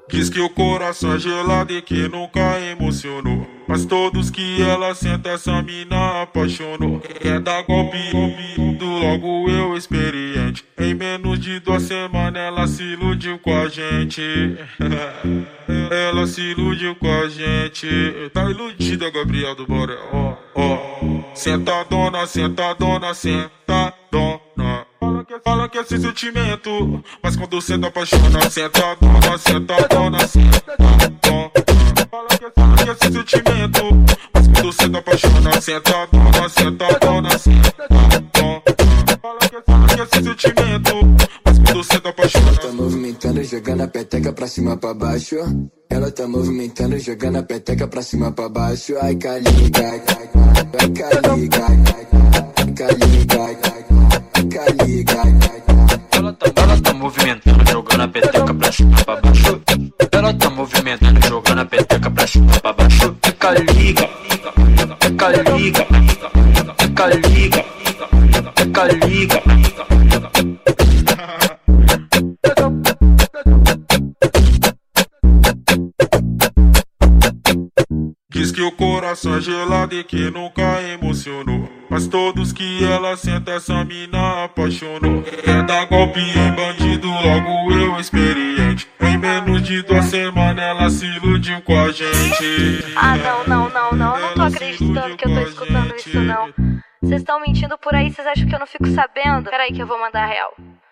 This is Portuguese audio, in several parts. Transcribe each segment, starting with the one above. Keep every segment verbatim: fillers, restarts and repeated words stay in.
Diz que o coração é gelado e que nunca emocionou, mas todos que ela senta essa mina apaixonou. Quer dar golpe, do logo eu experiente. Em menos de duas semanas ela se iludiu com a gente. Ela se iludiu com a gente. Tá iludida, Gabriel do Borel. Ó, ó. Sentadona, sentadona, sentadona. Fala que é sem sentimento, mas quando cê tá apaixona, sentadona, sentadona, sentadona. Fala que é sem sentimento, mas quando cê tá apaixona, sentadona, sentadona, sentadona. Fala que é sem sentimento, mas quando cê tá apaixona. Ela tá movimentando, jogando a peteca pra cima pra baixo. Ela tá movimentando, jogando a peteca pra cima pra baixo. Ai, caliga, ai, caliga, ai, caliga, ai, caliga, ai, caliga. Ela tá, ela tá movimentando, jogando a peteca pra cima pra baixo. Ela tá movimentando, jogando a peteca pra cima pra baixo. Fica liga, fica liga, fica liga, fica liga. Diz que o coração é gelado e que nunca emocionou, mas todos que ela senta essa mina apaixonou. Quer dar golpe em bandido, logo eu experiente. Em menos de duas semanas ela se iludiu com a gente. Ah, não, não, não, não, eu não tô acreditando que eu tô escutando isso, não. Vocês estão mentindo por aí, vocês acham que eu não fico sabendo? Peraí que eu vou mandar a real.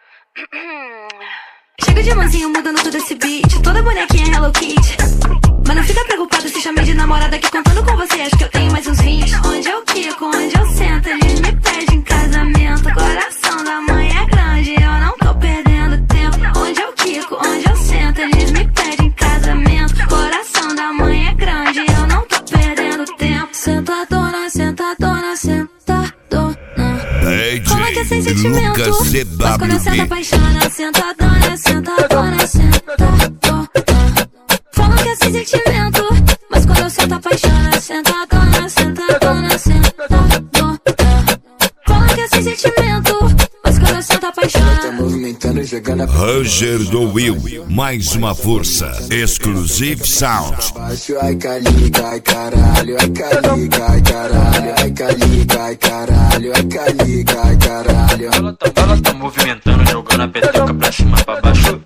Chega de mansinho mudando todo esse beat, toda bonequinha Hello Kitty. Mas não fica preocupado se chamei de namorada, que contando com você acho que eu tenho mais uns vinte. Onde eu quico, onde eu sento, eles me pedem casamento. Coração da mãe é grande, eu não tô perdendo tempo. Onde eu quico, onde eu sento, eles me pedem casamento. Coração da mãe é grande, eu não tô perdendo tempo. Sentadona, sentadona, sentadona. Fala que é sem sentimento, mas quando eu sento apaixona. Sentadona, sentadona, sentadona. Fala que é sem sentimento, mas quando eu sento apaixona. Sentadona, sentadona, sentadona. Fala que é sem sentimento, mas quando eu sento apaixona. Ela tá movimentando, jogando a Roger do Will, mais uma força. Exclusive Sound. Ai, caliga, ai, caralho, ai, caliga, ai, caralho, ai, caliga, ai, caralho, ai, caliga, ai, caralho. Ela tá, ela tá movimentando, jogando a peteca pra cima pra baixo.